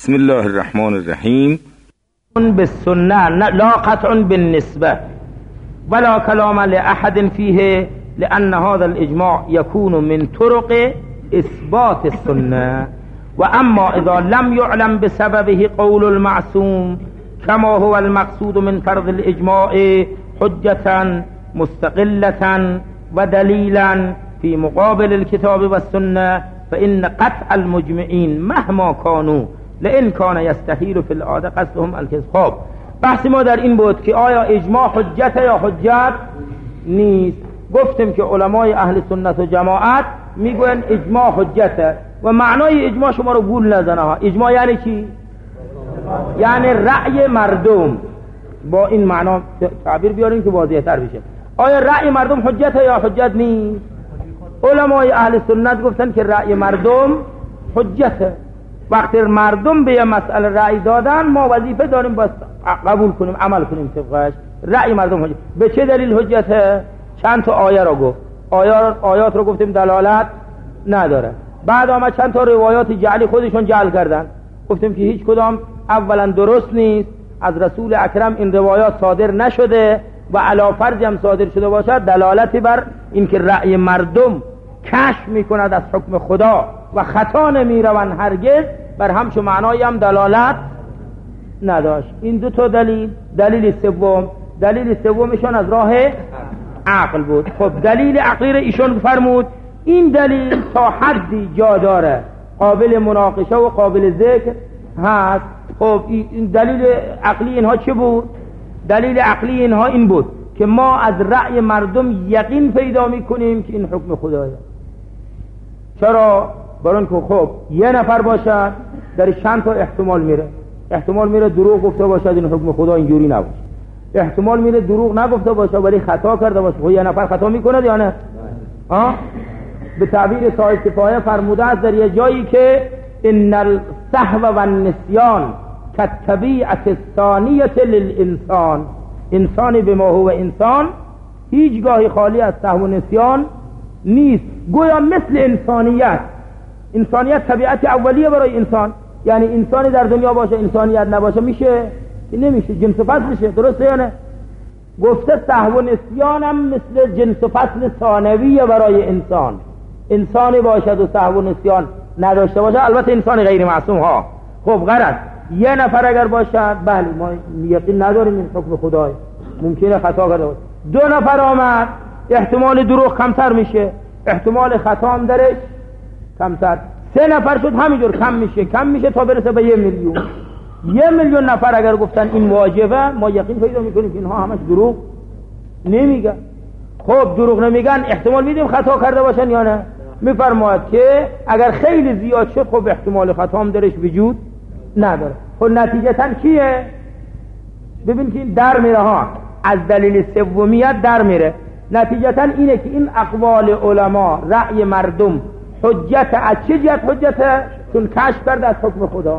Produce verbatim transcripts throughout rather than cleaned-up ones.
بسم الله الرحمن الرحیم. بالسنة لا قطع بالنسبة ولا كلام لأحد فيه لأن هذا الإجماع يكون من طرق إثبات السنة. وأما إذا لم يعلم بسببه قول المعصوم كما هو المقصود من فرض الإجماع حجة مستقلة ودليلا في مقابل الكتاب والسنة فإن قطع المجمعين مهما كانوا لئن كان يستحيل في العاده قصدهم الكذب. بحث ما در این بود که آیا اجماع حجت یا حجت نیست. گفتیم که علمای اهل سنت و جماعت میگوین اجماع حجته و معنای اجماع شما رو گول نزنه ها. اجماع یعنی چی؟ یعنی رأی مردم. با این معنا تعبیر بیاریم که واضح تر بشه. آیا رأی مردم حجته یا حجت نیست؟ علمای اهل سنت گفتن که رأی مردم حجته. وقتی مردم به یه مسئله رأی دادن ما وظیفه داریم بس قبول کنیم عمل کنیم طبقش. رأی مردم حجت. به چه دلیل حجته؟ چند تا آیه رو گفت. آیات آیات رو گفتیم دلالت نداره. بعد آمد چند تا روایات جعلی خودشون جعل کردن. گفتیم که هیچ کدام اولا درست نیست. از رسول اکرم این روایات صادر نشده و علی فرض هم صادر شده باشد دلالتی بر اینکه رأی مردم کشف میکند از حکم خدا و خطا نمیروند هرگز بر همچو معنایی هم دلالت نداشت. این دو تا دلیل. دلیل سوم دلیل سومشون از راه عقل بود. خب دلیل عقلی رو ایشون فرمود این دلیل تا حدی جا داره قابل مناقشه و قابل ذکر هست. خب این دلیل عقلی اینها چه بود؟ دلیل عقلی اینها این بود که ما از رأی مردم یقین پیدا میکنیم که این حکم خدایه. چرا؟ برای که خب یه نفر باشد در چند تا احتمال میره. احتمال میره دروغ گفته باشد این حکم خدا اینجوری نباشه. احتمال میره دروغ نگفته باشه ولی خطا کرده باشه. خب یه نفر خطا میکنه یا نه؟ ها؟ به تعبیر صاحب کفایه فرموده است در یه جایی که ان السهو و النسیان کالطبیعة الثانیة للانسان. انسانی به ما هو انسان هیچگاهی خالی از سهو و نسیان نیست. گویا مثل انسانیت. انسانیت طبیعت اولیه برای انسان. یعنی انسانی در دنیا باشه انسانیت نباشه میشه؟ نمیشه. جنس و فصلشه. درسته یا نه؟ گفته سهو و نسیان هم مثل جنس و فصل ثانویه برای انسان. انسانی باشد و سهو و نسیان نداشته باشه. البته انسان غیر معصوم ها. خب غرض یه نفر اگر باشد بله ما یقین نداریم این حکم خدای ممکنه خطا کرده باشه. دو نفر آمد احتمال دروغ کمتر میشه احتمال خطا هم درش کمتر. سه نفر شد همینجور کم میشه کم میشه تا برسه به یه میلیون. یه میلیون نفر اگر گفتن این واجبه ما یقین پیدا میکنیم که اینها همش دروغ نمیگن. خب دروغ نمیگن احتمال میدیم خطا کرده باشن یا نه؟ میفرماید که اگر خیلی زیاد شد خب احتمال خطا هم درش وجود نداره. خب نتیجتا کیه؟ ببین که این در میره ها. از دلیل سومیت در میره. نتیجتا اینه که این اقوال علما رأی مردم حجت. از چه جهت حجته؟ چون کشف کرده از حکم خدا.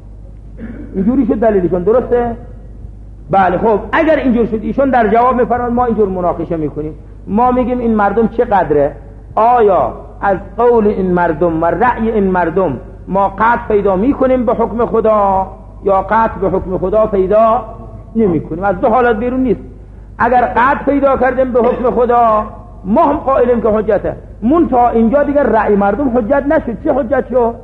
اینجوری شد دلیلشون. درسته؟ بله. خب اگر اینجور شد ایشون در جواب میفرماید ما اینجور مناقشه میکنیم. ما میگیم این مردم چه قدره؟ آیا از قول این مردم و رأی این مردم ما قطع پیدا میکنیم به حکم خدا یا قطع به حکم خدا پیدا نمیکنیم؟ از دو حالت بیرون نیست. اگر قطع پیدا کردیم به حکم خدا ما هم قائلیم که حجته. منتها اینجا دیگر رأی مردم حجت نشد. چه حجت شد؟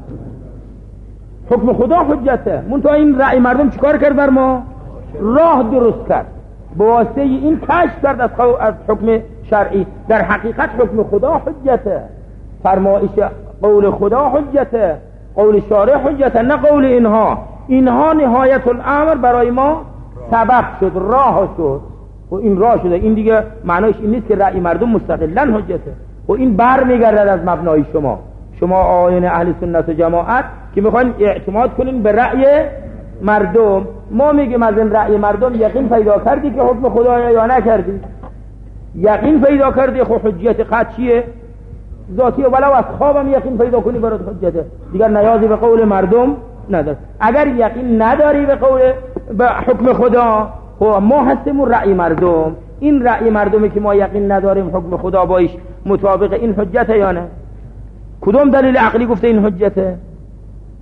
حکم خدا حجته. منتها این رأی مردم چیکار کرد بر ما؟ راه درست کرد. به واسطه این کشف کرد از, از حکم شرعی. در حقیقت حکم خدا حجته. فرمایش قول خدا حجته. قول شارع حجته نه قول اینها. اینها نهایت الامر برای ما سبب شد راه شد. و این راه شده. این دیگه معنیش این نیست که رأی مردم مستقلاً حجته. و این بر میگردد از مبنای شما شما آیین اهل سنت و جماعت که میخواین اعتماد کنین به رأی مردم. ما میگیم از این رأی مردم یقین پیدا کردی که حکم خدایا یا نکردی؟ یقین پیدا کردی خب حجت قطعیه ذاتی ولو از خوابم یقین پیدا کنی برات حجته. دیگر نیازی به قول مردم نداره. اگر یقین نداری به قول به حکم خدا خب ما هستیم رأی مردم. این رأی مردمی که ما یقین نداریم حکم خدا بایش مطابق این حجته یا نه؟ کدوم دلیل عقلی گفته این حجته؟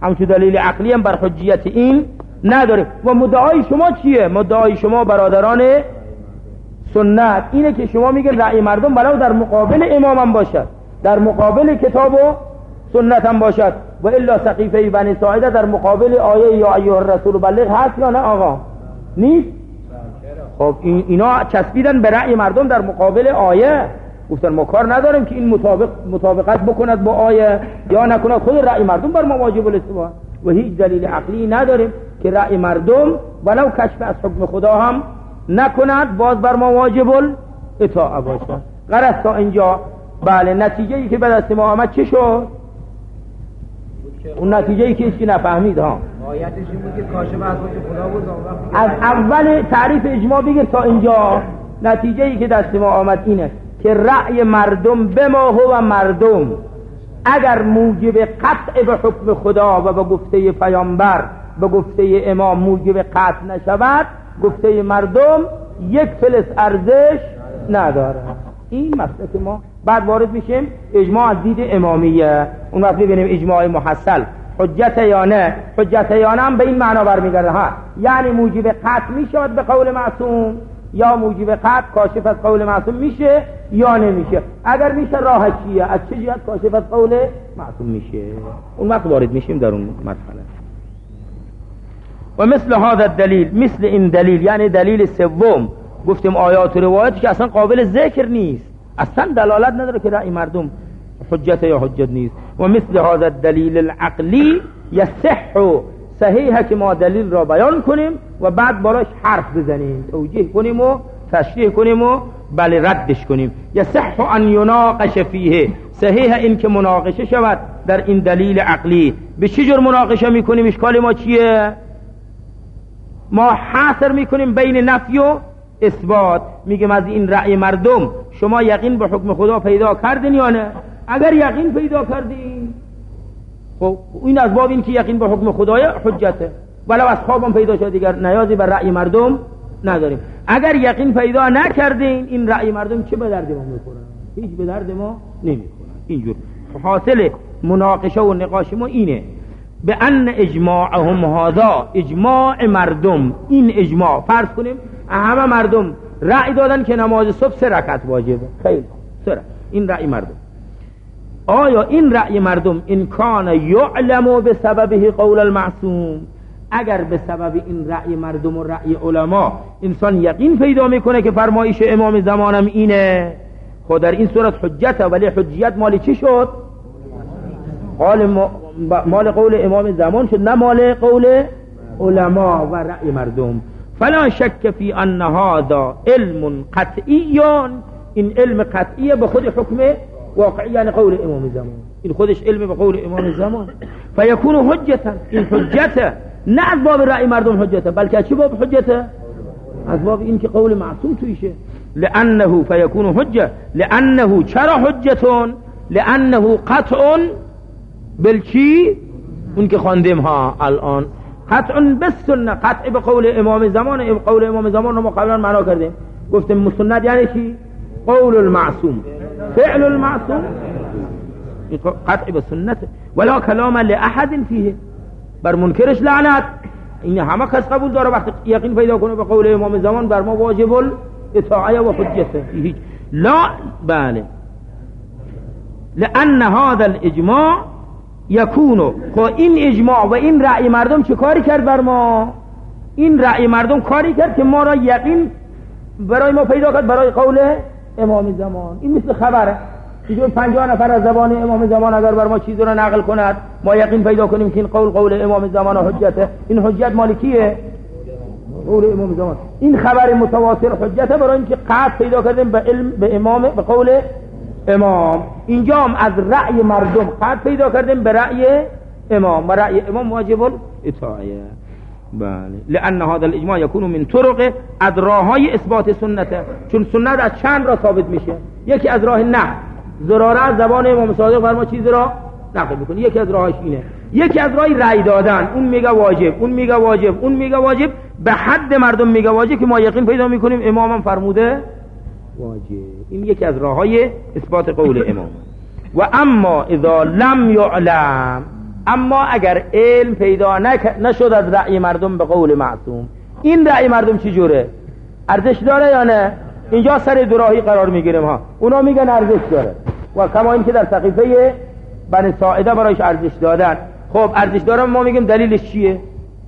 همچون دلیل عقلی هم بر حجیت این نداره. و مدعای شما چیه؟ مدعای شما برادران سنت اینه که شما میگه رأی مردم ولو در مقابل امام هم باشد، در مقابل کتاب و سنت هم باشد، و الا سقیفه بنی ساعده در مقابل آیه یا ایها الرسول بلغ هست یا نه آقا؟ نیست. خب این اینا چسبیدن به رأی مردم در مقابل آیه، گفتن ما کار نداریم که این مطابق مطابقت بکند با آیه یا نکند، خود رأی مردم بر ما واجب الاستوا و هیچ دلیل عقلی نداریم که رأی مردم ولو کشف از حکم خدا هم نکند باز بر ما واجب الاطاعه باشد. غرض تا اینجا بله. نتیجه ای که به دست ما آمد چه شد؟ اون نتیجه ای که هیچی نفهمید ها. آیتش این بود که کاشف از حکم خدا بود. از اول تعریف اجماع بگیر تا اینجا نتیجه ای که دست ما آمد اینه که رأی مردم به ما هو مردم اگر موجب قطع به حکم خدا و به گفته پیامبر به گفته امام موجب قطع نشود، گفته مردم یک فلس ارزش نداره. این مسئله ما بعد وارد میشیم اجماع از دید امامیه. اون وقت ببینیم اجماع محصل حجت یا نه. حجت یا نه هم به این معنا برمیگرده ها، یعنی موجب قطع میشود به قول معصوم یا موجب قطع کاشف از قول معصوم میشه یا نمیشه. اگر میشه راه چیه؟ از چه جهت کاشف از قول معصوم میشه؟ اون وقت وارد میشیم در اون مسئله. و مثل هذا الدلیل، مثل این دلیل یعنی دلیل سوم گفتیم آیات و روایاتی که اصلا قابل ذکر نیست، اصلا دلالت نداره که رأی مردم حجت یا حجت نیست. و مثل هذا الدلیل العقلی یصح، صحیحه که ما دلیل را بیان کنیم و بعد بالاش حرف بزنیم، توجیه کنیم و تشریح کنیم و بله ردش کنیم. یصح ان یناقش فیه، صحیحه این که مناقشه شود در این دلیل عقلی. به چه جور مناقشه میکنیم؟ اشکال ما چیه؟ ما حاصر میکنیم بین نفی و اثبات. میگیم از این رأی مردم شما یقین به حکم خدا پیدا کردین یا نه؟ اگر یقین پیدا کردین خب این از باب این که یقین به حکم خدای حجته، ولو اصحابم پیدا شد دیگر نیازی بر رأی مردم نداریم. اگر یقین پیدا نکردین این رأی مردم چه به درد ما میخورن؟ هیچ به درد ما نمیخورن. اینجور حاصل مناقشه و نقاش ما اینه به ان اجماعهم هذا، اجماع مردم، این اجماع فرض کنیم همه مردم رأی دادن که نماز صبح سه رکعت واجبه، خیلی سه این رأی مردم. آیا این رأی مردم ان کان یعلم به سببه قول المعصوم، اگر به سبب این رأی مردم و رأی علما انسان یقین پیدا میکنه که فرمایش امام زمانم اینه، خود در این صورت حجته، ولی حجیت مالی چی شد؟ قال مال قول امام زمان شد، نه مال قول علما و رأی مردم. فلا شک فی ان هذا علم قطعی، این علم قطعیه به خود حکم واقعی یعنی قول امام زمان، این خودش علم به قول امام زمان. فیکون حجتا، این حجته نه از باب رأی مردم حجته، بلکه چی باب حجته؟ از باب این که قول معصوم تویشه. لانه فیکون حجه، لانه چرا حجتون؟ لانه قطع بالچی؟ اون که خواندیم ها الان، قطع بالسنه، قطع به قول امام زمان. قول امام زمان رو ما قبلا معنا کردیم، گفتیم مسند یعنی چی؟ قول المعصوم، فعل المعصوم، قطع به سنت. ولا کلام لاحد فیه، بر منکرش لعنت. این همه کس قبول داره وقتی یقین پیدا کنه به قول امام زمان بر ما واجب الاطاعه و حجته. لا بله، لان هذا الاجماع یکونو، خب این اجماع و این رأی مردم چه کاری کرد بر ما؟ این رأی مردم کاری کرد که ما را یقین برای ما پیدا کرد برای قول امام زمان. این مثل خبره، اینجور پنجاه نفر از زبان امام زمان اگر بر ما چیزی را نقل کند ما یقین پیدا کنیم که این قول قول امام زمان و حجته. این حجت مالکیه؟ قول امام زمان. این خبر متواتر حجته برای اینکه قطع پیدا کردیم به علم به امام به قول امام. اینجا هم از رأی مردم قطع پیدا کردیم به رأی امام و رأی امام واجب الاطاعه. بله، لأن هذا الاجماع يكون من طرق ادراهای اثبات سنته، چون سنت از چند را ثابت میشه. یکی از راه نه، زراره از زبان امام صادق فرما چیزی را نقل میکنه، یکی از راهش اینه. یکی از راهی رأی دادن، اون میگه واجب، اون میگه واجب، اون میگه واجب، به حد مردم میگه واجب که ما یقین پیدا میکنیم امامم فرموده واجب. این یکی از راههای اثبات قول امام. و اما اذا لم یعلم، اما اگر علم پیدا نک... نشد از رأی مردم به قول معصوم، این رأی مردم چی جوره؟ ارزش داره یا نه؟ اینجا سر دوراهی قرار میگیریم ها، اونا میگن ارزش داره و کما این که در صحیفه بنی ساعده برایش ارزش دادن. خب ارزش داره، ما میگیم دلیلش چیه؟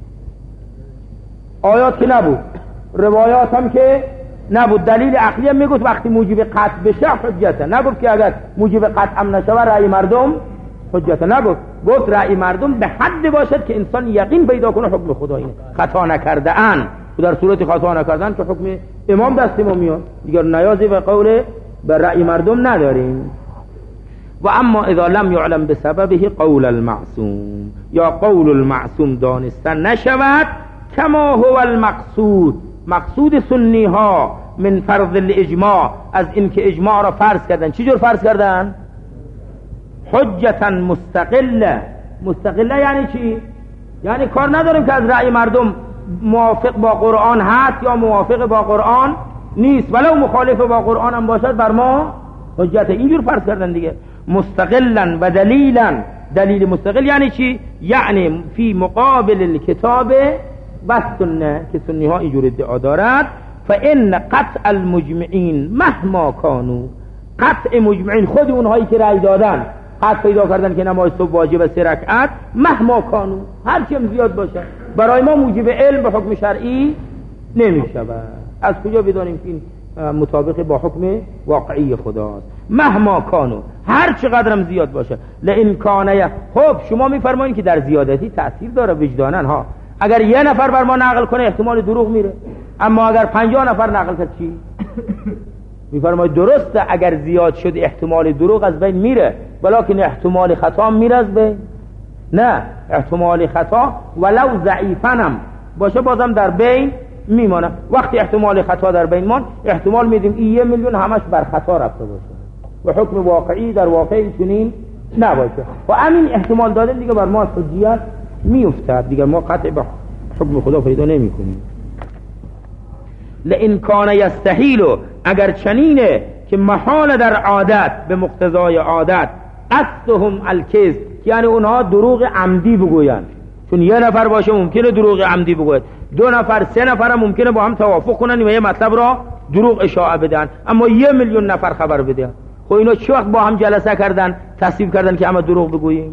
آیات که نبود، روایات هم که نبود، دلیل عقلی هم میگفت وقتی موجب قطع بشه حجته، نگفت که اگر موجب قطع هم نشه رأی مردم حجته، نگفت، گفت رأی مردم به حد باشد که انسان یقین پیدا کنه حکم خدا اینه، خطا نکرده ان، در صورت خطا نکردن که حکم امام دست ما میاد دیگر، نیازی به قول به رأی مردم نداریم. و اما اذا لم یعلم بسببه قول المعصوم، یا قول المعصوم دانستن نشود کما هو المقصود، مقصود سنی ها من فرض الاجماع، از اینکه اجماع را فرض کردن. چی جور فرض کردن؟ حجتا مستقله. مستقله یعنی چی؟ یعنی کار نداریم که از رأی مردم موافق با قرآن هست یا موافق با قرآن نیست، ولو مخالف با قرآن هم باشد بر ما حجت. اینجور فرض کردن دیگه. مستقلا و دلیلا، دلیل مستقل یعنی چی؟ یعنی فی مقابل الکتاب و سنه، که سنی ها اینجور ادعا دارد. فان قطع المجمعین مهما کانوا، قطع مجمعین خود اونهایی که رأی دادن قطع پیدا کردن که نماز صبح واجب سه رکعت، مهما کانوا، هر چیم زیاد باشه، برای ما موجب علم به حکم شرعی نمیشود. از کجا بدانیم که این مطابق با حکم واقعی خداست؟ مهما کانوا، هر چقدرم زیاد باشه. لئن کانه، خب شما میفرمایید که در زیادتی تأثیر داره وجدانن ها. اگر یه نفر بر ما نقل کنه احتمال دروغ میره، اما اگر پنجاه نفر نقل کرد چی؟ میفرماید درسته اگر زیاد شد احتمال دروغ از بین میره، ولکن احتمال خطا میره از بین؟ نه، احتمال خطا ولو ضعیفنم باشه بازم در بین میمانه. وقتی احتمال خطا در بین مان، احتمال میدیم این یه میلیون همش بر خطا رفته باشه و حکم واقعی در واقع چنین نباشه، و همین احتمال داده دیگه بر ما حجیت میافتد دیگه، ما قطع به حکم خدا پیدا نمی کنیم. لئن کان یستحیل، اگر چنینه که محال در عادت به مقتضای عادت، قصدهم الکذب، یعنی اونها دروغ عمدی بگوین، چون یه نفر باشه ممکنه دروغ عمدی بگوید، دو نفر سه نفر هم ممکنه با هم توافق کنن و یه مطلب را دروغ اشاعه بدن، اما یه میلیون نفر خبر بده. خب اینا چه وقت با هم جلسه کردن تصویب کردن که همه دروغ بگوییم؟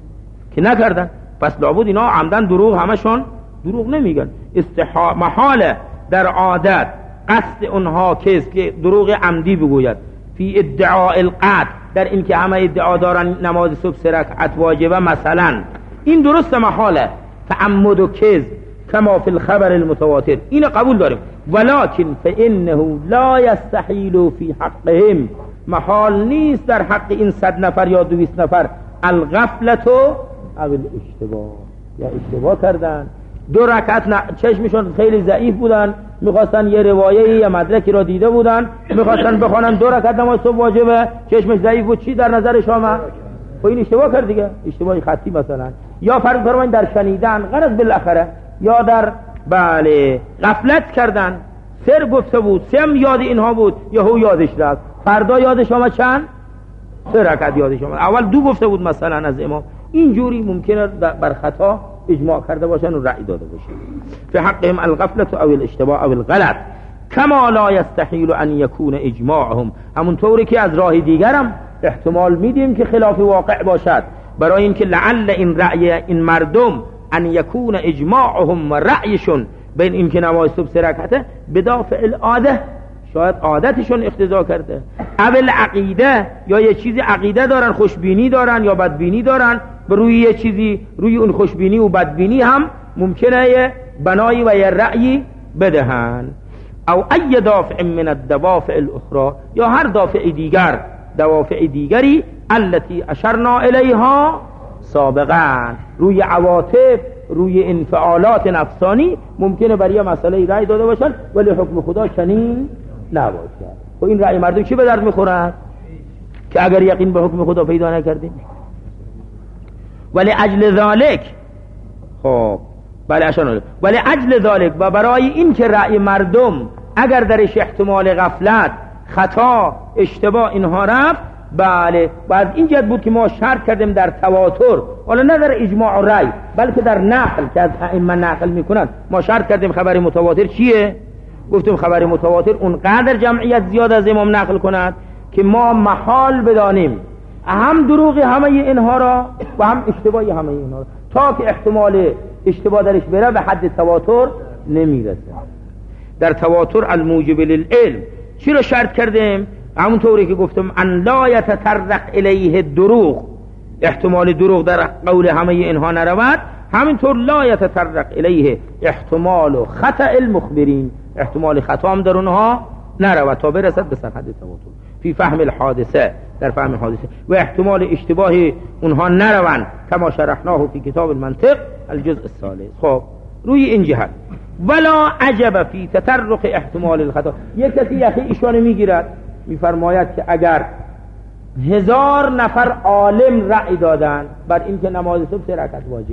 که نکردن. پس لابد اینا عمدن دروغ همشون دروغ نمیگن. استحا محاله در عادت قصد اونها که دروغ عمدی بگوید، فی ادعاء القطع، در این که همه ادعا دارن نماز صبح سه رکعت واجبه مثلا، این درست محاله تعمد و کذب کما فی الخبر المتواتر، این قبول داریم. ولکن فانه لا یستحیل فی حقهم، محال نیست در حق این صد نفر یا دویست نفر، الغفلت و الاشتباه، یا اشتباه کردن، دو رکعت ن... چشمشون خیلی ضعیف بودن، میخواستن یه روایه یا مدرکی را دیده بودن میخواستن بخوانن دو رکعت نماز صبح واجبه، چشمش ضعیف بود، چی در نظر شما؟ خب این اشتباه کرد دیگه، اشتباهی خطی مثلا. یا فرض فرمایید در شنیدن غرض بالاخره، یا در بله غفلت کردن، سر گفته بود، سم یاد اینها بود، یهو یادش رفت، فردا یادش آمد چند؟ سه رکعت یادش آمد، اول دو گفته بود مثلا از امام. اینجوری ممکنه بر خطا اجماع کرده باشن و رأی داده باشن. فی حقهم الغفلة او الاشتباه او الغلط، کما لا یستحیل ان یکون اجماعهم، همونطوری که از راه دیگرم احتمال میدیم که خلاف واقع باشد، برای اینکه لعل این رأی این مردم ان یکون اجماعهم و رأیشون بین این که نماز صبح سه رکعته بدافع العاده، شاید عادتشون اقتضا کرده، اول عقیده، یا یه چیزی عقیده دارن، خوشبینی دارن یا بدبینی دارن، به روی یه چیزی، روی اون خوشبینی و بدبینی هم ممکنه یه بنایی و یه رأیی بدهن. او ای دافع من الدوافع الاخرى، یا هر دافع دیگر، دوافع دیگری التي اشرنا الیها سابقا، روی عواطف، روی انفعالات نفسانی ممکنه برای یه مسئله رأی داده باشن ولی حکم خدا چنین نباشه. خب این رأی مردم چی به درد میخورن که اگر یقین به حکم خدا پیدا نکردیم؟ ولی اجل ذالک، خب بله اشان، ولی اجل ذالک، و برای این که رأی مردم اگر درش احتمال غفلت، خطا، اشتباه اینها رفت، بله و از این جهت بود که ما شرط کردیم در تواتر، حالا نه در اجماع و رأی بلکه در نقل که از ائمه نقل میکنن، ما شرط کردیم خبر متواتر چیه؟ گفتیم خبر متواتر اونقدر جمعیت زیاد از امام نقل کند که ما محال بدانیم هم دروغ همه اینها را و هم اشتباهی همه اینها را، تا که احتمال اشتباه درش بره به حد تواتر نمیرسه. در تواتر الموجب للعلم چی رو شرط کردیم؟ همونطوری که گفتم ان لا یتطرق الیه دروغ، احتمال دروغ در قول همه اینها نرود، همینطور لا یتطرق الیه احتمال خطأ المخبرین، احتمال خطا هم در اونها نرود تا برسد به سرحد تواتر فی فهم الحادثه، در فهم حادثه، و احتمال اشتباه اونها نروند کما شرحناه فی کتاب المنطق الجزء الثالث. خب روی این جهت ولا عجب فی تطرق احتمال الخطا، یک کسی یخی ایشانو میگیرد میفرماید که اگر هزار نفر عالم رأی دادن بر این که نماز صبح سه رکعت واجبه،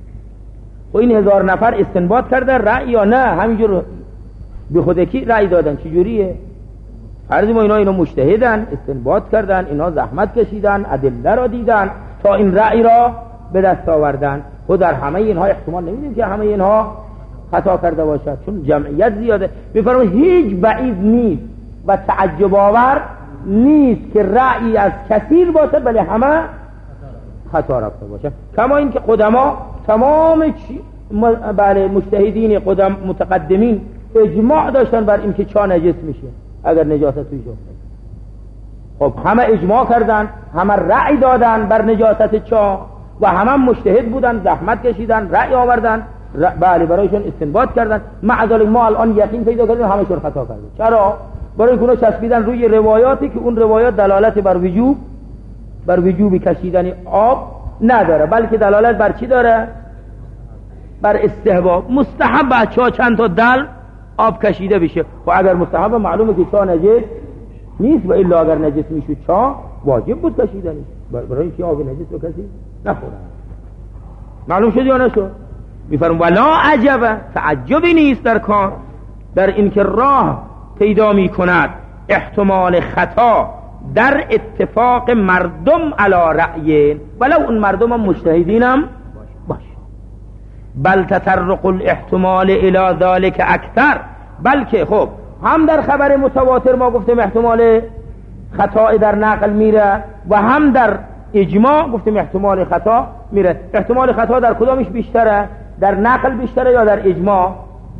و این هزار نفر استنباط کرده رأی یا نه همینجور به خودکی رأی دادن، چجوریه؟ فرض ما اینا اینا مجتهدن، استنباط کردن، اینا زحمت کشیدن، ادله را دیدن تا این رأی را به دست آوردن، و در همه اینها احتمال نمیدیم که همه اینها خطا کرده باشد چون جمعیت زیاده. میفرماید هیچ بعید نیست و تعجب آور نیست که رأی از کثیر باشه بله همه خطا رفته باشه، کما این که قدما تمام بله مجتهدین قدم متقدمین اجماع داشتن بر این که چا نجس میشه اگر نجاست توی افتاد. خب همه اجماع کردن، همه رأی دادن بر نجاست چا و همه مجتهد بودن، زحمت کشیدن، رأی آوردن، بله برایشون استنباط کردن، مع ذلک ما الان یقین پیدا کردیم همشون خطا کردن. چرا؟ برای اینکه اونا چسبیدن روی روایاتی که اون روایات دلالت بر وجوب بر وجوب کشیدن آب نداره، بلکه دلالت بر چی داره؟ بر استحباب. مستحب بچه‌ها چند تا دل آب کشیده بشه، و اگر مستحب معلومه که چا نجس نیست، و الا اگر نجس میشه چا واجب بود کشیدنش، برای اینکه آب نجس رو کسی نخوره. معلوم شد یا نشد؟ میفرم ولا عجبه، تعجبی نیست در کار، در اینکه راه پیدا میکند احتمال خطا در اتفاق مردم علی رأی، ولو اون مردم هم مجتهدینم باشه. بل تطرق الاحتمال الى ذلك اکثر، بلکه خب هم در خبر متواتر ما گفتیم احتمال خطا در نقل میره و هم در اجماع گفتیم احتمال خطا میره. احتمال خطا در کدامش بیشتره؟ در نقل بیشتره یا در اجماع؟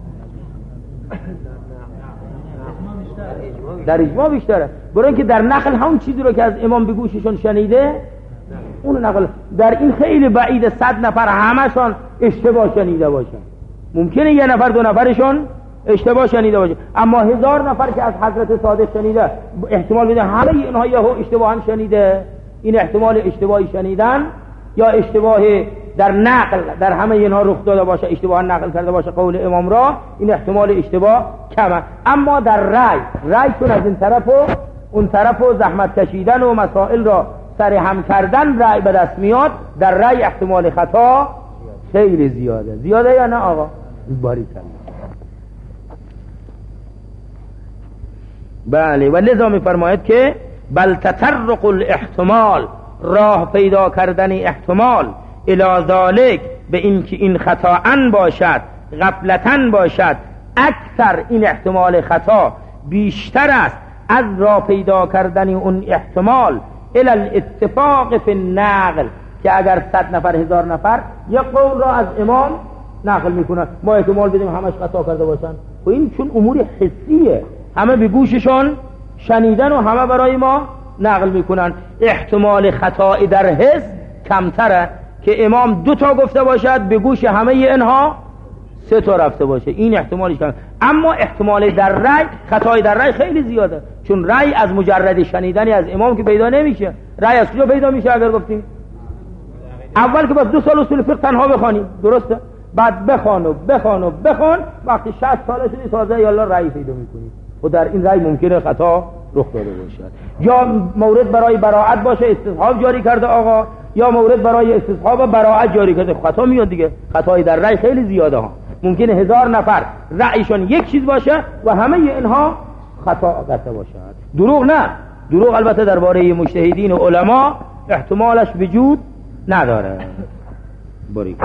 در اجماع بیشتره، برای اینکه در نقل همون چیزی رو که از امام به گوششون شنیده اون نقل. در این خیلی بعید صد نفر همشون اشتباه شنیده باشن، ممکنه یه نفر دو نفرشون اشتباه شنیده باشه، اما هزار نفر که از حضرت صادق شنیده احتمال میده همه اینها یا اشتباه هم شنیده. این احتمال اشتباهی شنیدن یا اشتباه در نقل در همه اینها رخ داده باشه، اشتباه نقل کرده باشه قول امام را، این احتمال اشتباه کمه. اما در رأی رأی چون از این طرف و اون طرف و زحمت کشیدن و مسائل را سر هم کردن رأی به دست میاد، در رأی احتمال خطا خیلی زیاده. زیاده یا نه آقا؟ باری کنه. بله، و لذا می فرماید که بل تطرق الاحتمال، راه پیدا کردن احتمال الی ذالک، به این که این خطاً باشد غفلتاً باشد، اکثر این احتمال خطا بیشتر است از راه پیدا کردن اون احتمال الی الاتفاق فی النقل، که اگر صد نفر هزار نفر یک قول را از امام نقل میکنن ما احتمال بدیم همش خطا کرده باشن، و این چون امور حسیه همه به گوششون شنیدن و همه برای ما نقل میکنن، احتمال خطا در حس کمتره که امام دو تا گفته باشد به گوش همه اینها سه تا رفته باشه، این احتمالش کم. اما احتمال در رأی، خطای در رأی خیلی زیاده، چون رأی از مجرد شنیدنی از امام که پیدا نمیشه. رأی از کجا پیدا میشه؟ اگر گفتیم اول که بس دو سال اصول فقه تنها بخوانی درسته، بعد بخوان و بخوان و بخوان، وقتی شصت ساله شدی تازه یالا رأی پیدا میکنی، و در این رأی ممکنه خطا رخ داده باشد. یا مورد برای براءت باشه، استصحاب جاری کرده آقا، یا مورد برای استصحاب و براءت جاری کرده، خطا میاد دیگه. خطای در رأی خیلی زیاده ها، ممکنه هزار نفر رأیشون یک چیز باشه و همه اینها خطا گرفته باشد. دروغ نه، دروغ البته درباره مجتهدین و علما احتمالش وجود نداره. باریک.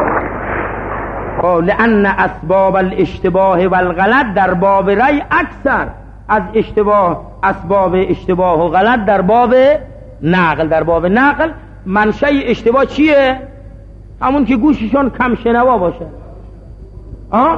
لأن اسباب الاشتباه والغلط در باب رأی اکثر از اشتباه، اسباب اشتباه و غلط در باب نقل. در باب نقل منشأ اشتباه چیه؟ همون که گوششون کم شنوا باشه. آه؟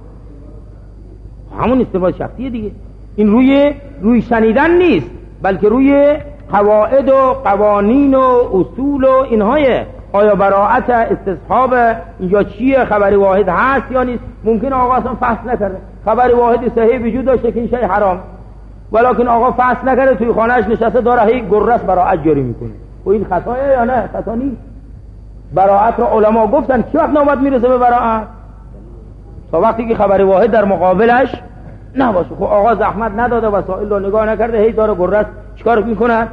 همون اشتباه شخصیه دیگه. این روی روی شنیدن نیست، بلکه روی قواعد و قوانین و اصول و اینهای. آیا براءت استصحاب اینجا چیه؟ خبر واحد هست یا نیست؟ ممکن آقا اصلا فصل نکرده، خبر واحد صحیح وجود داشته که این شی حرام، ولکن آقا فصل نکرده، توی خانهش نشسته داره هی گرس براءت جاری میکنه. و این خطایه یا نه؟ خطا نیست. براءت رو علما گفتن کی وقت نوبت میرسه به براءت؟ تا وقتی که خبر واحد در مقابلش نباشه. خب آقا زحمت نداده، وسائل رو نگاه نکرده، هی داره گرس چیکار میکنه؟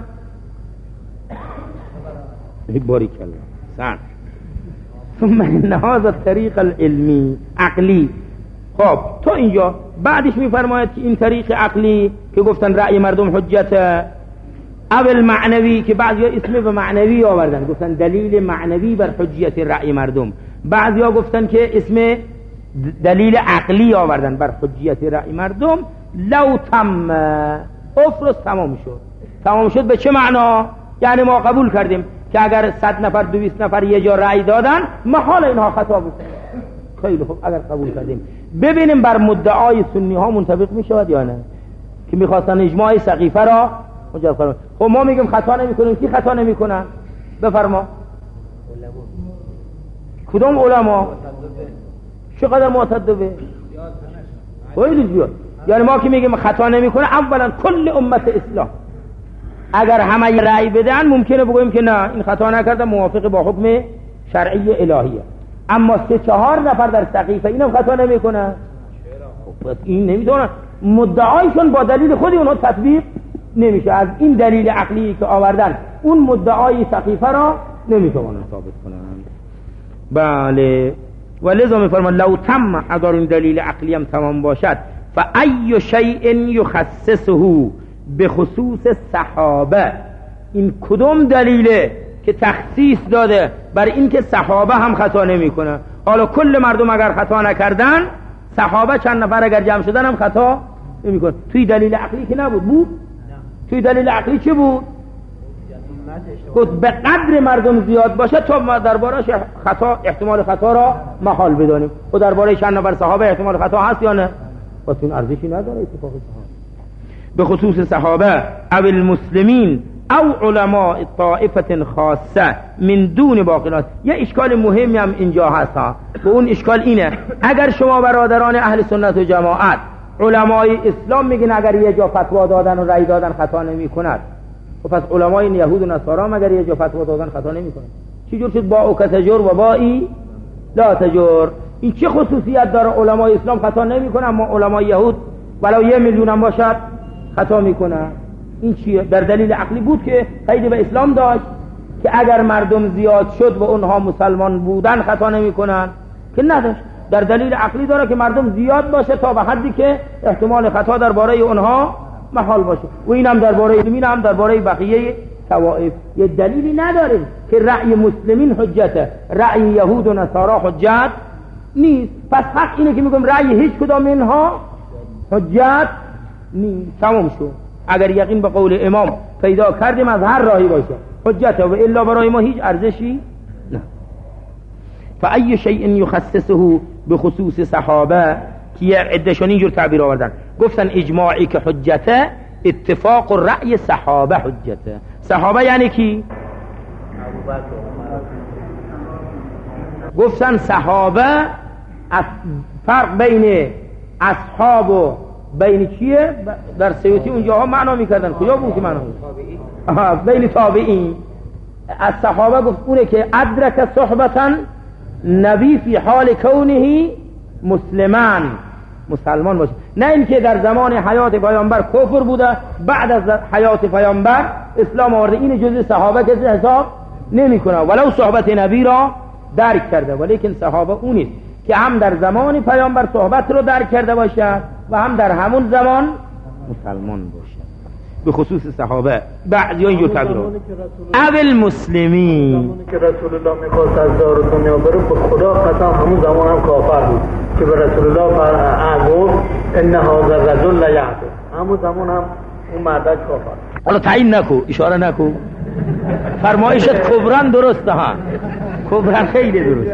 یک باری کلا سن ثم ان هذا الطریق العلمی عقلی. خب تو اینجا بعدش میفرماید که این طریق عقلی که گفتن رأی مردم حجت، اول معنوی که بعضیا اسم به معنوی آوردن، گفتن دلیل معنوی بر حجیت رأی مردم، بعضیا گفتن که اسم دلیل عقلی آوردن بر حجیت رأی مردم. لو تم افرز تمام شد. تمام شد به چه معنا؟ یعنی ما قبول کردیم که اگر صد نفر دویست نفر یه جا رأی دادن محال اینها خطا بکنن. خیلی خوب، اگر قبول کردیم ببینیم بر مدعای سنی ها منطبق می شود یا نه، که میخواستن اجماع سقیفه را مجاب کنن. خب ما میگیم خطا نمی کنیم، کی خطا نمی کنن؟ بفرما. کدوم علما؟ چقدر معتدبه؟ خیلی زیاد. یعنی ما که میگیم خطا نمی کنه، اولا کل امت اسلام اگر همه رأی بدن ممکنه بگویم که نه این خطا نکرده، موافق با حکم شرعی الهیه. اما سه چهار نفر در سقیفه اینم خطا نمیکنه، خب این نمیدونن، مدعایشون با دلیل خود اونها تطبیق نمیشه. از این دلیل عقلی که آوردن اون مدعای سقیفه را نمیتونن ثابت کنن. بله، ولذا میفرمان لو تم، اگر این دلیل عقلی هم تمام باشد، فأی شیء یخصصه به خصوص صحابه. این کدوم دلیله که تخصیص داده بر این که صحابه هم خطا نمی کنه؟ حالا کل مردم اگر خطا نکردن، صحابه چند نفر اگر جمع شدن هم خطا نمی کنه. توی دلیل عقلی که نبود. بود؟ توی دلیل عقلی چه بود؟ گفت به قدر مردم زیاد باشه تا دربارش خطا، احتمال خطا را محال بدانیم. و درباره چند نفر صحابه احتمال خطا هست یا نه؟ واسه این ارزشی نداره اتفاق صحابه. به خصوص صحابه او المسلمین او علماء طائفه خاصه من دون باقیات. یه اشکال مهمی هم اینجا هست ها، و اون اشکال اینه اگر شما برادران اهل سنت و جماعت علمای اسلام میگین اگر یه جا فتوا دادن و رأی دادن خطا نمی کند، و پس علمای یهود و نصارا اگر یه جا فتوا دادن خطا نمی کنند، چی جور شد با او کتجر و بایی لا تجر؟ این چه خصوصیت داره؟ علمای اسلام خطا نمی کنن، اما علمای یهود ولو یه میلیون هم باشد خطا میکنن. این چیه؟ در دلیل عقلی بود که قید به اسلام داشت که اگر مردم زیاد شد و اونها مسلمان بودن خطا نمیکنن، که نداشت. در دلیل عقلی داره که مردم زیاد باشه تا به حدی که احتمال خطا درباره اونها محال باشه. و این هم درباره مسلمین، هم درباره بقیه طوائف. یه دلیلی نداره که رأی مسلمین حجته، رأی یهود و نصارا حجت نیست. پس حق اینه که میگم رأی هیچ کدام اینها حجت نیست. تمام شد. اگر یقین به قول امام پیدا کردیم از هر راهی باشه حجته، و الا برای ما هیچ ارزشی نه. فأی شیء یخصصه به خصوص صحابه، که عدهشون اینجور تعبیر آوردن، گفتن اجماعی که حجته اتفاق رأی صحابه حجته. صحابه یعنی کی؟ گفتن صحابه فرق بین اصحاب و بین چیه؟ در سیوطی اونجاها معنا میکردن. کجا بود که معنا میکردن؟ بین تابعین. از صحابه گفت اونه که ادرک صحبتا نبی فی حال کونه مسلمان، مسلمان باشه، نه اینکه در زمان حیات پیامبر کفر بوده، بعد از حیات پیامبر اسلام آورده. این جزء صحابه کسی حساب نمیکنه ولو صحبت نبی را درک کرده. ولیکن صحابه اونیست که هم در زمان پیامبر صحبت رو درک کرده باشه و هم در همون زمان مسلمان باشه. به خصوص صحابه. بعضی اینجور تعبیر رو اول مسلمین زمانی که رسول الله میخواست از دار دنیا بره به خدا قسم همون زمان هم کافر بود که به رسول الله فرمود ان هذا الرجل لیعقل، همون زمان هم اون مردک کافر. حالا تعیین نکو، اشاره نکو، فرمایشت کبران درسته ها، کبران خیلی درست.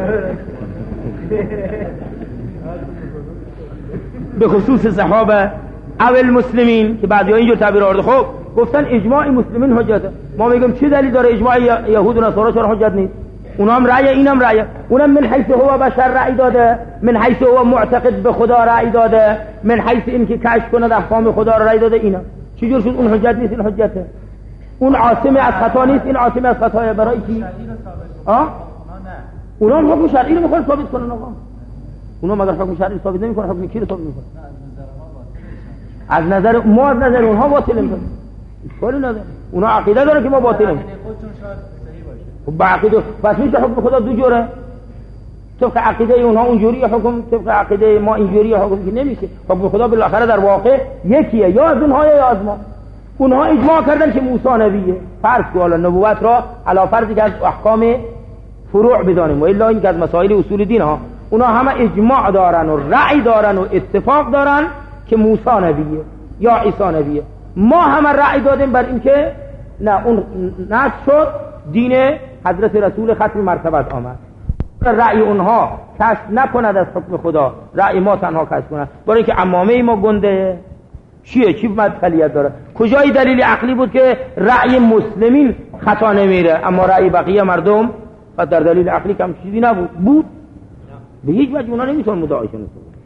به خصوص صحابه اول مسلمین که بعضی ها اینجور تعبیر آورده. خب گفتن اجماع مسلمین حجته، ما میگم چه دلیل داره اجماع یهود و نصارا چرا حجت نیست؟ اونا هم رأی، اینم رأی، اونم من حیث هو بشر رأی داده، من حیث هو معتقد به خدا رأی داده، من حیث اینکه کشف کنه احکام خدا رو رأی داده. اینا چجور شد اون حجت نیست این حجته؟ اون عاصم از خطا نیست این عاصم از خطا. برای کی؟ ها؟ اونا هم حکم شرعی رو میخوان ثابت کنن. آقا اونا مگر حکم شرعی ثابت نمیکنن، حکم کی رو ثابت میکنن؟ از نظر ما، از نظر اونها باطل میکنن. اشکالی نداره، اونا عقیده داره که ما باطلیم. خب با عقیده پس میشه حکم خدا دو جوره، طبق عقیده اونها اونجوری حکم، طبق عقیده ما اینجوری حکم که نمیشه. حکم خدا بالاخره در واقع یکیه، یا از اونها یا از ما. اونها اجماع کردن که موسی نبیه، فرض کن حالا نبوت را علی فرضی که از احکام فروع بدانیم و الا این که از مسائل اصول دین ها، اونا همه اجماع دارن و رأی دارن و اتفاق دارن که موسی نبیه یا عیسی نبیه. ما همه رأی دادیم بر این که نه، اون نص شد، دین حضرت رسول ختم مرتبت آمد. رأی اونها کشف نکند از حکم خدا، رأی ما تنها کشف کند، برای اینکه عمامه ما گنده. چیه؟ چی مدخلیت داره؟ کجای دلیل عقلی بود که رأی مسلمین خطا نمیره اما رأی بقیه مردم؟ و در دلیل عقلی کم چیزی نبود. بود به هیچ وجه اونا نمیتون مدعایشون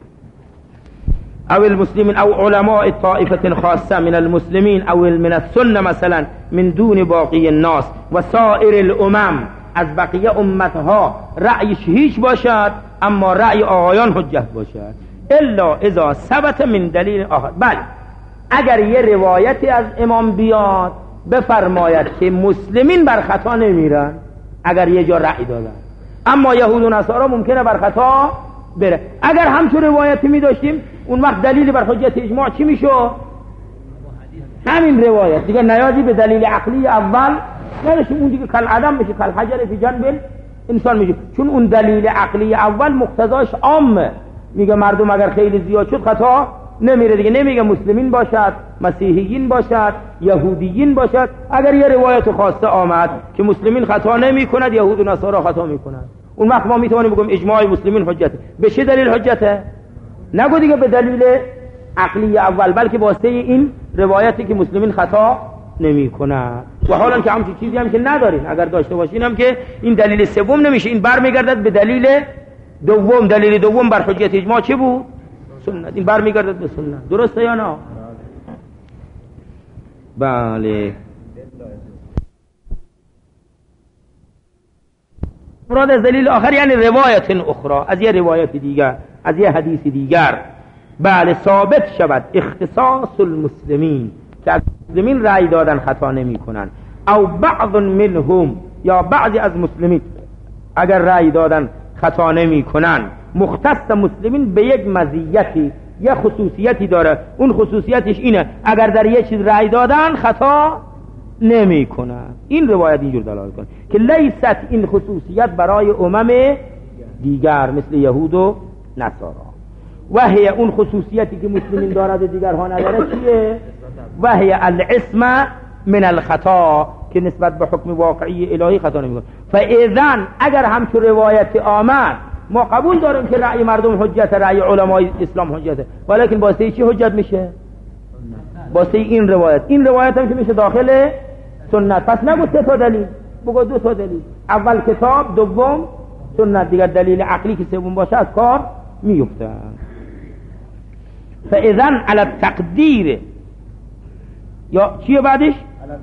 او المسلمين او علماء الطائفة خاصة من المسلمين او من السنة مثلا من دون باقی الناس و سائر الامم، از بقیه امتها رأیش هیچ باشد اما رأی آقایان حجت باشد، الا اذا ثبت من دلیل آخر. بله اگر یه روایتی از امام بیاد بفرماید که مسلمین بر خطا نمیرن، اگر یه جا رأی دادن، اما یهود و نصارا ممکنه بر خطا بره. اگر همچون روایتی می داشتیم اون وقت دلیل بر حجت اجماع چی میشه؟ همین روایت دیگه، نیازی به دلیل عقلی اول نداشتیم، اون دیگه کل عدم میشه، کل حجر فی جنب انسان میشه، چون اون دلیل عقلی اول مقتضاش عامه، میگه مردم اگر خیلی زیاد شد خطا نمیره دیگه، نمیگه مسلمین باشد، مسیحیین باشد، یهودیین باشد. اگر یه روایت خاصه آمد که مسلمین خطا نمی کند، یهود و نصارا خطا میکنند، اون وقت ما میتونیم بگیم اجماع مسلمین حجته. به چه دلیل حجته؟ نگو دیگه به دلیل عقلی اول، بلکه واسطه این روایتی که مسلمین خطا نمی کنند. و حالا که همچین چیزی هم که ندارین، اگر داشته باشین هم که این دلیل سوم نمیشه، این برمیگردد به دلیل دوم. دلیل دوم بر حجت اجماع چه بود؟ سنت. این برمیگردد به سنت. درسته یا نه؟ بله. مراد از دلیل آخر یعنی روایت اخرى، از یه روایت دیگر، از یه حدیث دیگر. بله ثابت شود اختصاص المسلمین، که از مسلمین رأی دادن خطا نمی کنن، او بعض منهم، یا بعضی از مسلمین اگر رأی دادن خطا نمی کنن. مختص مسلمین به یک مزیتی، یک خصوصیتی داره، اون خصوصیتش اینه اگر در یک چیز رأی دادن خطا نمی کنن. این روایت اینجور دلالت کنه که لیست این خصوصیت برای امم دیگر مثل یهود و نصارا. و هی اون خصوصیتی که مسلمین دارد و دیگرها نداره چیه؟ و هی العصمه من الخطا، که نسبت به حکم واقعی الهی خطا نمی کنه. فاذن اگر همچون روایت آمد ما قبول داریم که رأی مردم حجت، رأی علمای اسلام حجته، ولیکن واسه چی حجت میشه؟ واسه این روایت. این روایت هم که میشه داخل سنت. پس نگو سه تا دلیل، بگو دو تا دلیل، اول کتاب، دوم سنت، دیگر دلیل عقلی که سوم باشه از کار میفته. فاذن علی التقدیر، یا چیه بعدش؟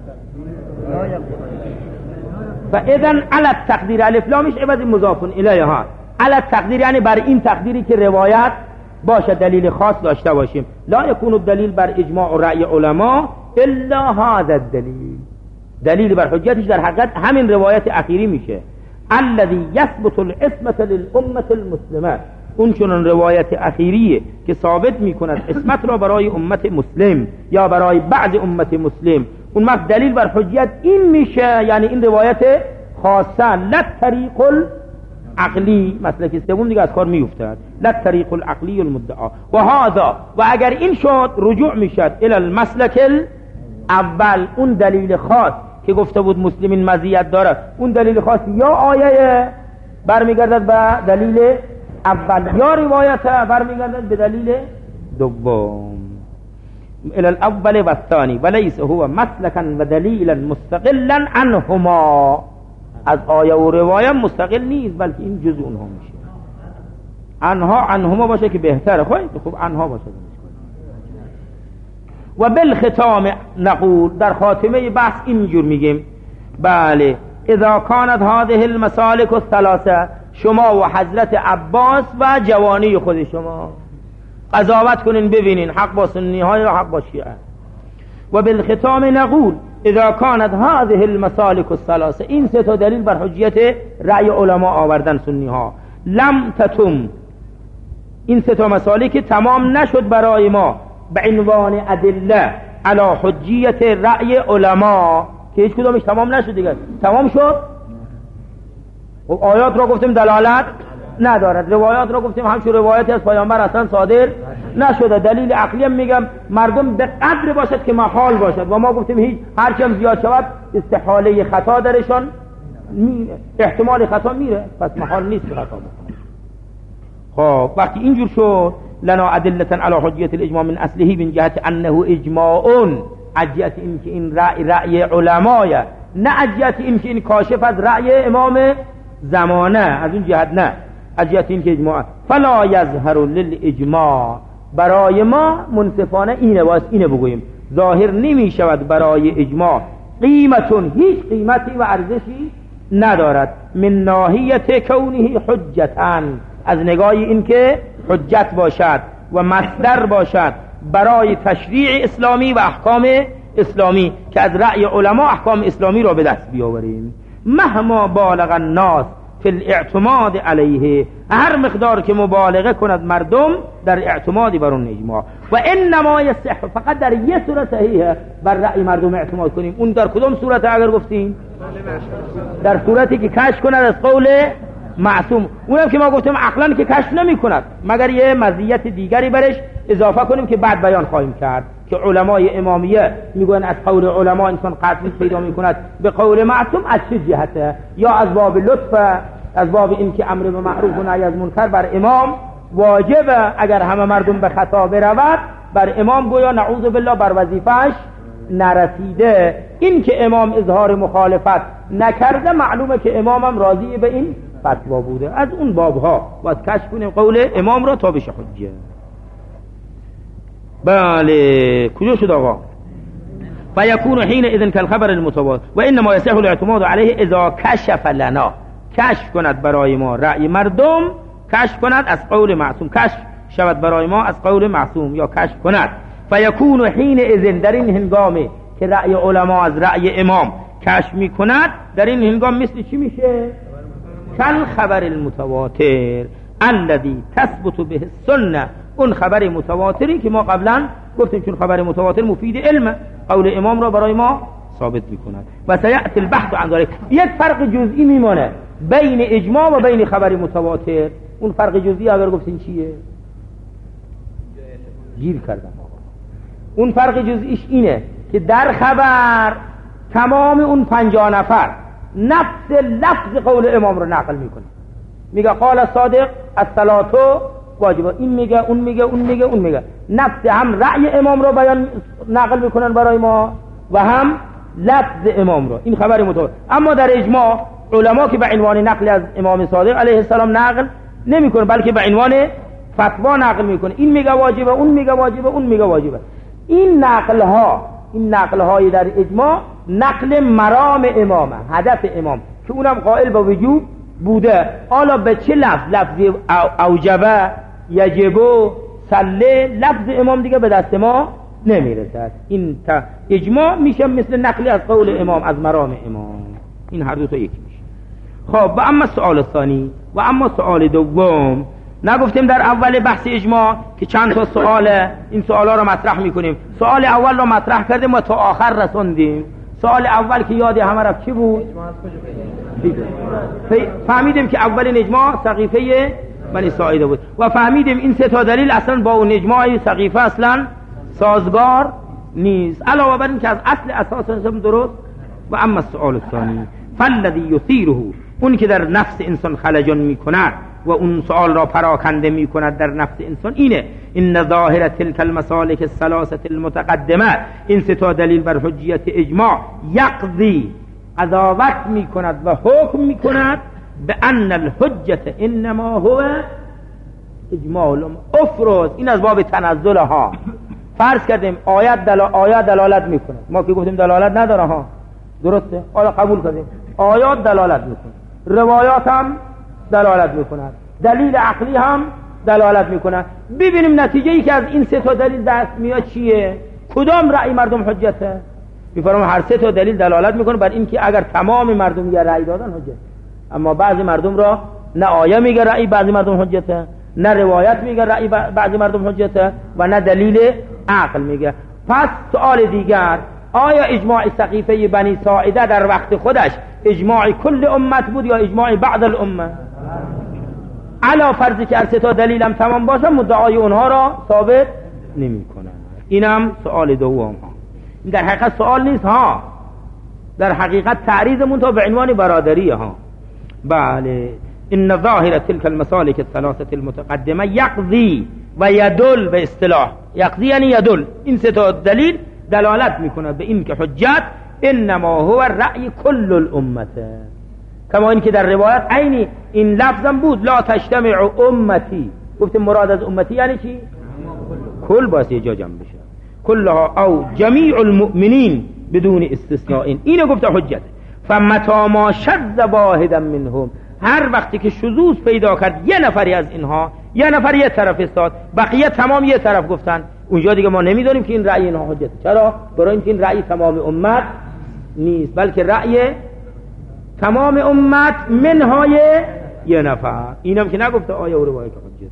فاذن علی التقدیر، الف لامش عوض مضاف الیه ها، علی التقدیر یعنی بر این تقدیری که روایت باشه دلیل خاص داشته باشیم. لا یکون الدلیل بر اجماع و رأی علما الا هذا الدلیل، دلیل بر حجتش در حقیقت همین روایت اخیری میشه. الذي يثبت العصمة للأمة المسلمة، اون چنان روایت اخیریه که ثابت میکند اسمت را برای امت مسلم یا برای بعض امت مسلم، اون وقت دلیل بر حجیت این میشه، یعنی این روایت خاصه لا طریق العقلی، مسلک سوم دیگه از کار میافتد، لا طریق العقلی المدعا و هذا، و اگر این شد رجوع میشد الى المسلک اول، اون دلیل خاص که گفته بود مسلمین مزیت داره، اون دلیل خاص یا آیه برمیگردد به دلیل اول یا روایت برمیگردد به دلیل دوم، الى الاول و الثانی وليس هو مسلکا و دلیلا مستقلا عنهما، از آیه و روایت مستقل نیست بلکه این جزء اونها میشه، عنها عنهما باشه که بهتره، خب خوب عنها باشه. و بالختام نقول، در خاتمه بحث اینجور میگیم بله اذا كانت هذه المسالك الثلاثه، شما و حضرت عباس و جوانی خود شما قضاوت کنین ببینین حق با سنی ها یا حق با شیعه. و بالختام نقول اذا كانت هذه المسالك الثلاثه، این سه تا دلیل بر حجیت رأی علما آوردن سنی ها، لم تتم، این سه تا مسالک تمام نشد برای ما به عنوان ادله علی حجیت رأی علما، که هیچ کدومش تمام نشد دیگه، تمام شد و آیات را گفتیم دلالت ندارد، روایات را گفتیم همچون روایتی از پیامبر اصلا صادر نشده، دلیل عقلی هم میگم مردم به قدر باشد که محال باشد، و ما گفتیم هیچ هرچم زیاد شود استحاله خطا درشان احتمال خطا میره، پس محال نیست که خطا بکنه. خب وقتی اینجور شد لنا ادلتا علی حجیت الاجماع من اصله من جهت انه اجماع، عجیت این که این رأی رأی علمایه، نه عجیت این که این کاشف از رأی امام زمانه، از اون جهت نه، عجیت این که اجماع، فلا یظهر للاجماع، برای ما منصفانه اینه واسه اینه بگوییم ظاهر نمی شود برای اجماع قیمتون، هیچ قیمتی و ارزشی ندارد، من ناحیت کونه حجتاً، از نگاه این که حجت باشد و مصدر باشد برای تشریع اسلامی و احکام اسلامی، که از رأی علما احکام اسلامی را به دست بیاوریم، مهما بالغ الناس فی الاعتماد علیه، هر مقدار که مبالغه کند مردم در اعتمادی بر اون اجماع، و انما یصح، فقط در یه صورت صحیحه بر رأی مردم اعتماد کنیم، اون در کدام صورت اگر گفتیم؟ در صورتی که کشف کند از قول معصوم، اونم که ما گفتیم عقلا که کشف نمی کند مگر یه مزیت دیگری برش اضافه کنیم که بعد بیان خواهیم کرد، که علمای امامیه میگوین از قول علما انسان قطعی پیدا میکند، به قول معصوم از چه جهته؟ یا از باب لطف، از باب این که امر به معروف و نهی از منکر بر امام واجبه، اگر همه مردم به خطا برود بر امام گویا نعوذ بالله بر وظیفه‌اش نرسیده، این که امام اظهار مخالفت نکرده معلومه که امامم راضی به این فتوا بوده، از اون بابها باید کشف کنیم قول امام را تا بشه حجه. بله کجا شد آقا؟ فیکون حین اذن کالخبر المتواتر و انما یصح الاعتماد علیه اذا کشف لنا، کشف کند برای ما رأی مردم، کشف کند از قول معصوم، کشف شود برای ما از قول معصوم یا کشف کند، فیکون حین اذن، در این هنگامی که رأی علما از رأی امام کشف می کند، در این هنگام مثل چی میشه؟ کل خبر المتواتر الذي تثبت به السنه، اون خبر متواتری که ما قبلا گفتیم چون خبر متواتر مفید علم، قول امام را برای ما ثابت میکند. و سیأتی البحث عن ذلك، یک فرق جزئی میمونه بین اجماع و بین خبر متواتر، اون فرق جزئی اگر گفتین چیه؟ گیر کردم. اون فرق جزئیش اینه که در خبر تمام اون پنجاه نفر نفس لفظ قول امام رو نقل میکنه، میگه قال صادق الصلاه واجبه، این میگه اون میگه اون میگه اون میگه، نفس هم رأی امام رو بیان نقل میکنن برای ما و هم لفظ امام رو، این خبر متواتر. اما در اجماع علما که به عنوان نقل از امام صادق علیه السلام نقل نمیکنه، بلکه به عنوان فتوا نقل میکنه، این میگه واجبه اون میگه واجبه اون میگه واجبه. این نقل ها این نقل های در اجماع نقل مرام امامه، هدف امام که اونم قائل به وجوب بوده، حالا به چه لفظ؟ لفظ اوجبه، یجبو، سله، لفظ امام دیگه به دست ما نمیرسد. این تا اجماع میشه مثل نقلی از قول امام، از مرام امام، این هر دو تا یکی میشه. خب و اما سوال ثانی، و اما سوال دوم، نگفتیم در اول بحث اجماع که چند تا سواله، این سوالا رو مطرح میکنیم. سوال اول رو مطرح کردیم و تا آخر رسوندیم. سوال اول که یادی همه رفت چی بود؟ فهمیدیم که اولین اجماع سقیفه بنی ساعده بود و فهمیدیم این سه تا دلیل اصلا با اون اجماع سقیفه اصلا سازگار نیست، علاوه بر این که از اصل اساس هم درست. و اما السؤال الثانی فالذی یثیره، اون که در نفس انسان خلجان میکند و اون سؤال را پراکنده میکند در نفس انسان اینه: ان ظاهر تلك المسالک الثلاثه المتقدمه، این سه تا دلیل بر حجیت اجماع یقضی، قضاوت میکند و حکم میکند به ان الحجه انما هو اجماع الامه. افروز، این از باب تنزل ها. فرض کردیم آیت دل... آیات دلالت میکنه، ما که گفتیم دلالت نداره ها، درسته؟ حالا قبول کردیم آیات دلالت میکنه، روایات هم دلالت میکنه، دلیل عقلی هم دلالت میکنه. ببینیم نتیجه ای که از این سه تا دلیل دست میاد چیه؟ کدام رأی مردم حجته؟ میفرمایم هر سه تا دلیل دلالت میکنه بر این که اگر تمام مردم یه رأی دادن حجت، اما بعضی مردم را نه آیه میگه رأی بعضی مردم حجته، نه روایت میگه رأی بعضی مردم حجته و نه دلیل عقل میگه. پس سوال دیگر، آیا اجماع سقیفه بنی ساعده در وقت خودش اجماع کل امت بود یا اجماع بعض الامه؟ علا فرضی که هر سه تا دلیل هم تمام باشه مدعای اونها را ثابت نمی کنن. اینم سوال دوم ها. این در حقیقت سوال نیست ها، در حقیقت تعریضمون تا به عنوان برادری ها. بله، ان ظاهر تلك المسالك الثلاثه المتقدمه یقضی و یدل، به اصطلاح یقضی یعنی یدل، این سه تا دلیل دلالت میکنه به این که حجت انما هو رأی کل الامه، کما این که در روایت عینی این لفظم بود لا تجتمع امتی. گفتیم مراد از امتی یعنی چی؟ کل باید یه جا جمع بشه، کلها او جمیع المؤمنین بدون استثناء. اینو گفته حجت. فمتا ما شذ واحدا منهم، هر وقتی که شذوذ پیدا کرد یه نفری از اینها، یه نفر یه طرف استاد، بقیه تمام یه طرف گفتن، اونجا دیگه ما نمیدونیم که این رأی اینها حجت. چرا؟ برای اینکه این رأی تمام امت نیست، بلکه رأی تمام امت منهای یه نفر. اینم که نگفته آیه و روایت حجت.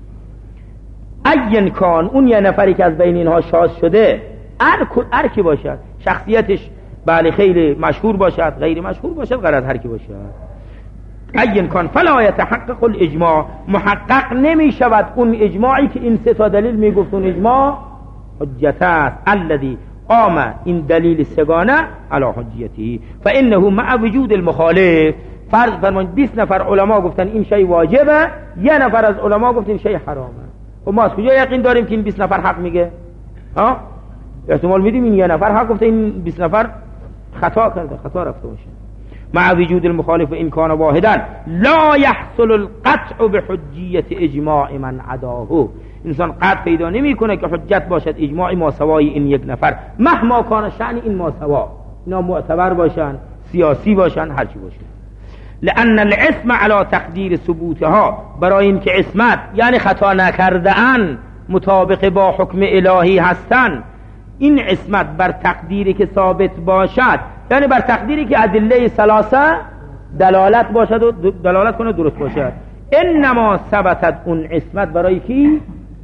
این کان، اون یه نفری که از بین اینها شاذ شده، هر کی باشد، شخصیتش بله خیلی مشهور باشد، غیر مشهور باشد، غیر هر کی باشد، این کان فلا یتحقق الاجماع، محقق نمی شود اون اجماعی که این سه تا دلیل میگفت اون اجماع حجت است. الذی قام، این دلیل سگانه، علی حجیته، فانه مع وجود المخالف. فرض فرمایید بیست نفر علما گفتن این شی واجبه، یه نفر از علما گفت این شی حرامه. و ما از کجا یقین داریم که این بیست نفر حق میگه؟ ها؟ احتمال میدیم این یه نفر حق گفته، این بیست نفر خطا کرده، خطا رفته باشه. مع وجود المخالف ان کان واحدا لا يحصل القطع بحجیت اجماع من عداه. انسان قطع پیدا نمیکنه که حجت باشد اجماع ماسوای این یک نفر، مهما کان شأن این ماسوا، اینا معتبر باشن، سیاسی باشن، هر چی باشن. لان العصم على تقدیر ثبوتها، برای اینکه عصمت یعنی خطا نکردن مطابق با حکم الهی هستن، این عصمت بر تقدیری که ثابت باشد، یعنی بر تقدیری که ادله ثلاثه دلالت باشد و دلالت کنه درست باشد. انما ثبتت اون عصمت برای کی؟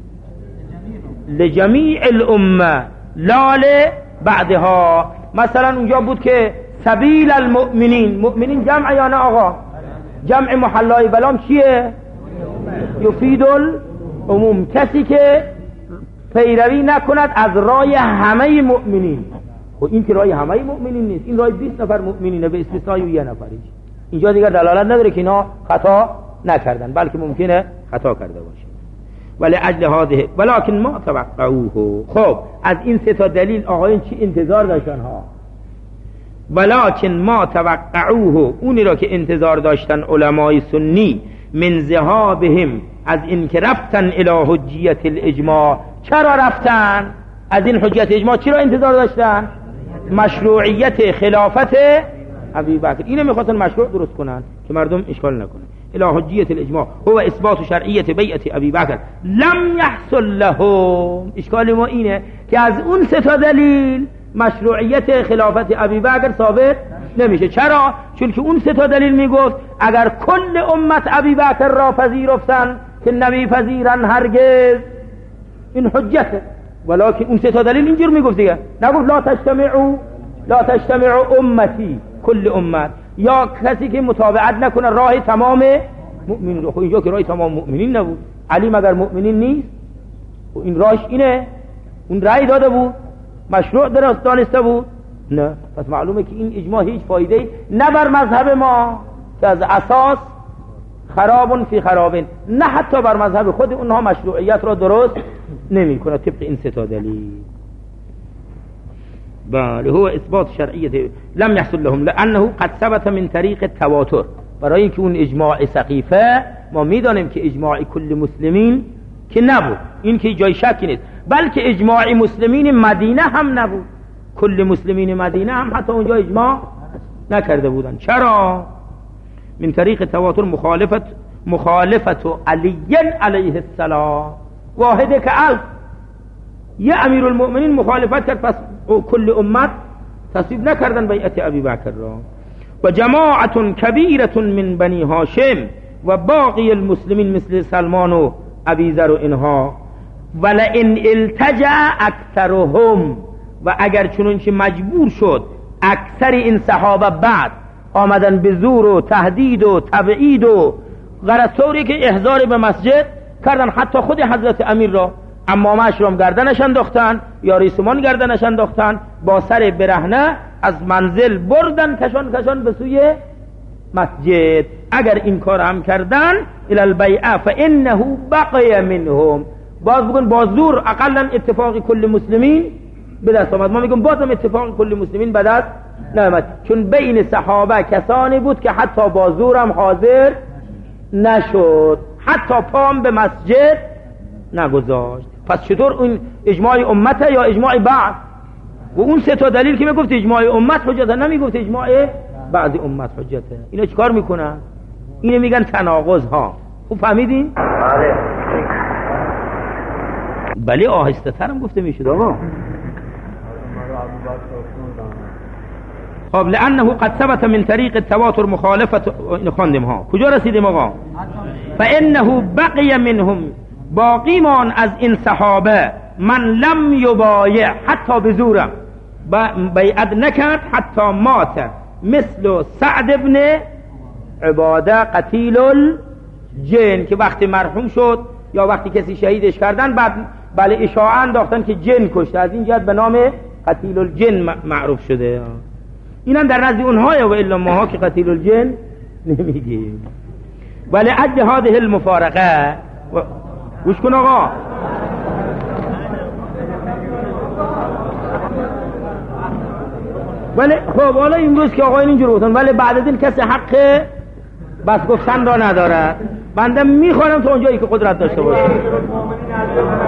لجمیع الامه لا بعدها. مثلا اونجا بود که سبیل المؤمنین، مؤمنین جمع یا نه آقا؟ جمع محلای بلام چیه؟ یفید العموم، کسی که پیروی نکند از رای همه مؤمنین. خب این که رای همه مؤمنین نیست، این رای بیست نفر مؤمنینه به استثنای یه نفریش. اینجا دیگر دلالت نداره که اینا خطا نکردن، بلکه ممکنه خطا کرده باشه. ولی اجل هذه ولکن ما توقعوه. خب از این سه تا دلیل آقایون چی انتظار داشتن ها؟ ولکن ما توقعوه، اونی را که انتظار داشتن علمای سنی، من ذهابهم، از این که رفتن الی حجیت الاجماع. چرا رفتن؟ از این حجیت اجماع چرا انتظار داشتن؟ مشروعیت خلافت ابی بکر. اینو میخواستن مشروع درست کنن که مردم اشکال نکنن. الی حجیت الاجماع هو اثبات شرعیت بیعت ابی بکر لم یحصل لهم. اشکال ما اینه که از اون سه تا دلیل مشروعیت خلافت ابی بکر ثابت نمیشه. چرا؟ چون که اون سه تا دلیل میگفت اگر کل امت ابی بکر را پذیرفتن که نمیپذیرن هرگز، این حجته. ولکن اون سه تا دلیل اینجور میگفت دیگه، نگفت لا تجتمعوا لا تجتمعوا امتی، کل امت، یا کسی که متابعت نکنه راه تمام مؤمنین. خب اینجا که راه تمام مؤمنین نبود، علی مگر مؤمنین نیست؟ و این راهش اینه، اون رأی داده بود، مشروع درست دانسته بود؟ نه. پس معلومه که این اجماع هیچ فایده نه بر مذهب ما که از اساس خرابون فی خرابین، نه حتی بر مذهب خود اونها مشروعیت را درست نمی کنه طبق این سه تا دلیل. بله، هو اثبات شرعیت لم يحصل لهم لانه قد ثبت من طریق التواتر. برای اینکه اون اجماع سقیفه ما میدانیم که اجماع کل مسلمین که نبود، این که جای شکی نیست، بلکه اجماع مسلمین مدینه هم نبود. کل مسلمین مدینه هم حتی اونجا اجماع نکرده بودن. چرا؟ من طریق تواتر مخالفت مخالفت علی علیه السلام، واحده که الف، یه امیر المؤمنین مخالفت کرد، پس کل امت تصویب نکردن بیعت ابی بکر را. و جماعت کبیرة من بنی هاشم و باقی المسلمین مثل سلمان و ابی ذر و اینها. ولئن التجأ اکثرهم، و اگر چنانچه مجبور شد اکثر این صحابه بعد آمدن به زور و تهدید و تبعید و غرض طوری که احضار به مسجد کردن، حتی خود حضرت امیر را امامه اشرام گردنش انداختن یا ریسمان گردنش انداختن، با سر برهنه از منزل بردن کشان کشان به سوی مسجد. اگر این کار هم کردن الی البیعه فانه بقی منهم، باز بگن با زور اقلا اتفاق کل مسلمین به دست آمد. ما میگم بازم اتفاق کل مسلمین به دست نآمد، چون بین صحابه کسانی بود که حتی با زورم حاضر نشد، حتی پام به مسجد نگذاشت. پس چطور اون اجماع امته یا اجماع بعض؟ و اون سه تا دلیل که میگفت اجماع امت حجته، نمیگفت اجماع بعضی امت حجته. اینا چیکار میکنن؟ اینو میگن تناقض ها. خوب فهمیدین؟ بله. بله، آهسته ترم گفته میشد آقا. خب لانه قد ثبت من طریق التواتر مخالفت، این خواندیم ها. کجا رسیدیم آقا؟ فانه بقی منهم، باقی مان از این صحابه، من لم یبایع، حتی به زورم بیعت نکرد، حتی مات، مثل سعد ابن عباده قتیل الجن، که وقتی مرحوم شد یا وقتی کسی شهیدش کردن بعد بله اشاعه انداختن که جن کشته، از این جهت به نام قتیل الجن معروف شده. اینم در نزد اونها، و الا ماها که قتیل الجن نمیگیم. ولی اجل هذه المفارقه و... گوش کن آقا، ولی خب حالا امروز که آقایان اینجور بودن، ولی بعد از این کسی حق بس گفتن را نداره. بنده میخوانم تا اونجایی که قدرت داشته باشه.